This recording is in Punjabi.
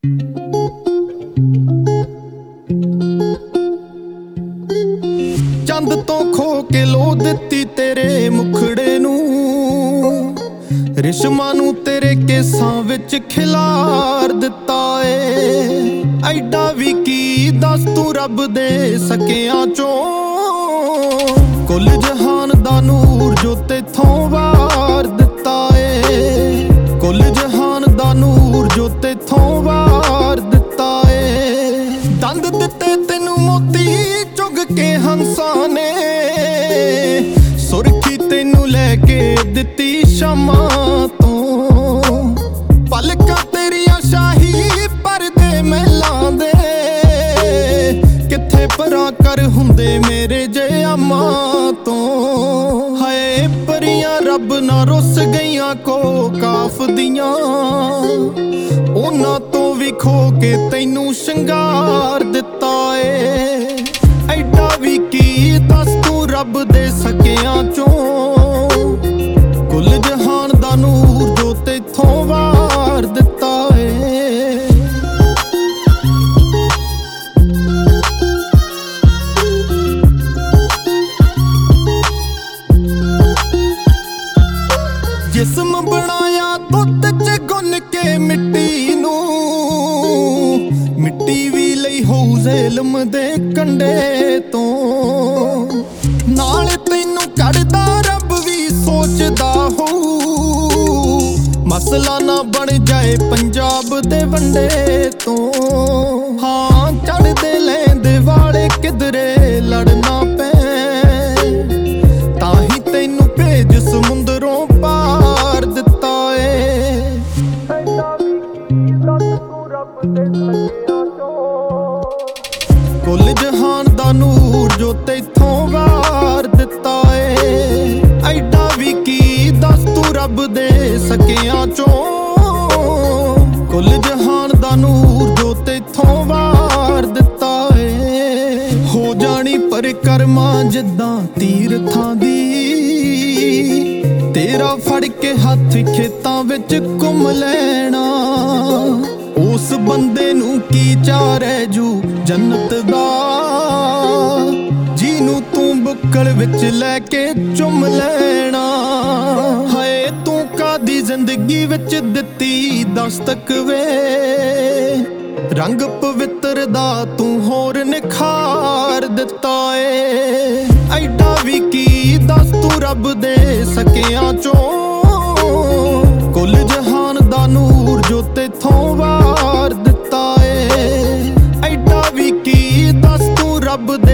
ਚੰਦ ਤੋਂ ਖੋ ਕੇ ਲੋ ਦਿੱਤੀ ਤੇਰੇ ਮੁਖੜੇ ਨੂੰ, ਰਿਸ਼ਮਾਂ ਨੂੰ ਤੇਰੇ ਕੇਸਾਂ ਵਿੱਚ ਖਿਲਾਰ ਦਿੱਤਾ ਏ। ਐਡਾ ਵੀ ਕੀ ਦੱਸ ਤੂੰ ਰੱਬ ਦੇ ਸਕਿਆਂ ਚੋਂ, ਕੁੱਲ ਜਹਾਨ ਦਾ ਨੂਰ ਜੋ ਤੇਥੋਂ ਵਾਰ ਦਿੱਤਾ ਏ। ਕੁੱਲ ਜਹਾਨ ਦਾ ਨੂਰ ਜੋ ਤੇਥੋਂ ਵਾਰ ਦਿੱਤਾ ਏ। ਦੰਦ ਦਿੱਤੇ ਤੈਨੂੰ ਮੋਤੀ ਚੁਗ ਕੇ ਹੰਸਾਂ ਨੇ, ਸੁਰਖੀ ਤੈਨੂੰ ਲੈ ਕੇ ਦਿੱਤੀ ਸ਼ਾਮਾਂ ਤੋਂ। ਪਲਕਾਂ ਤੇਰੀਆਂ ਸ਼ਾਹੀ ਪਰਦੇ ਮਹਿਲਾਂ ਦੇ, ਕਿੱਥੇ ਪਰਾਂ ਕਰ ਹੁੰਦੇ ਮੇਰੇ ਜਿਆਮਾਂ ਤੋਂ। ਹਾਏ ਪਰੀਆਂ ਰੱਬ ਨਾ ਰੁੱਸ ਗਈਆਂ ਕੋ ਕਾਫ ਦੀਆਂ, ਉਹਨਾਂ ਤੋਂ ਵੀ ਖੋ ਕੇ ਤੈਨੂੰ ਸ਼ਿੰਗਾਰ ਦਿੱਤਾ ਏ। ਐਡਾ ਵੀ ਕੀ ਦੱਸ ਤੂੰ ਰੱਬ ਦੇ ਸਕਿਆਂ ਚੋਂ, ਕੁੱਲ ਜਹਾਨ ਦਾ ਨੂਰ ਜੋ ਤੇਥੋਂ ਵਾਰ ਦਿੱਤਾ ਏ। ਜਿਸਮ ਬਣਾਇਆ ਦੁੱਧ ਚ ਗੁੰਨ ਕੇ ਮਿੱਟੀ ਨੂੰ, ਮਿੱਟੀ ਵੀ ਲਈ ਹੋਊ ਜ਼ੇਲਮ ਦੇ ਕੰਡੇ ਤੋਂ। ਨਾਲ ਤੈਨੂੰ ਕੱਢਦਾ ਰੱਬ ਵੀ ਸੋਚਦਾ ਹੋਊ, ਮਸਲਾ ਨਾ ਬਣ ਜਾਏ ਪੰਜਾਬ ਦੇ ਵੰਡੇ ਤੋਂ। ਹਾਂ ਚੜ੍ਹਦੇ ਲੈਂਦੇ ਵਾਲੇ ਕਿਧਰੇ ਲੜਨਾ ਪੈ, ਤਾਂ ਹੀ ਤੈਨੂੰ ਭੇਜ ਸਮੁੰਦਰੋਂ ਪਾਰ ਦਿੱਤਾ ਏ। ਕੁੱਲ ਜਹਾਨ ਦਾ ਨੂਰ ਜੋ ਤੇਥੋਂ ਵਾਰ ਦਿੱਤਾ ਏ। ਐਡਾ ਵੀ ਕੀ ਦੱਸ ਤੂੰ ਰੱਬ ਦੇ ਸਕਿਆਂ ਚੋਂ, ਕੁੱਲ ਜਹਾਨ ਦਾ ਨੂਰ ਜੋ ਤੇਥੋਂ ਵਾਰ ਦਿੱਤਾ ਏ। ਹੋ ਜਾਣੀ ਪਰਿਕਰਮਾ ਜਿੱਦਾਂ ਤੀਰਥਾਂ ਦੀ, ਤੇਰਾ ਫੜ ਕੇ ਹੱਥ ਖੇਤਾਂ ਵਿੱਚ ਘੁੰਮ ਲੈਣਾ। ਉਸ ਬੰਦੇ ਨੂੰ ਕੀ ਚਾਅ ਰਹਿ ਜੂ ਜੰਨਤ ਦਾ, ਜਿਹਨੂੰ ਤੂੰ ਬੁੱਕਲ ਵਿੱਚ ਲੈ ਕੇ ਚੁੰਮ ਲੈਣਾ। ਹਾਏ ਤੂੰ ਕਾਦੀ ਜ਼ਿੰਦਗੀ ਵਿੱਚ ਦਿੱਤੀ ਦਸਤਕ ਵੇ, ਰੰਗ ਪਵਿੱਤਰ ਦਾ ਤੂੰ ਹੋਰ ਨਿਖਾਰ ਦਿੱਤਾ ਏ। ਐਡਾ ਵੀ ਕੀ ਦੱਸ ਤੂੰ ਰੱਬ ਦੇ ਸਕਿਆਂ ਚੋਂ, ਕੁੱਲ ਜਹਾਨ ਦਾ ਨੂਰ ਜੋ ਤੇਥੋਂ ਵਾਰ ਦਿੱਤਾ ਏ। ਐਡਾ ਵੀ ਕੀ ਦੱਸ ਤੂੰ ਰੱਬ ਦੇ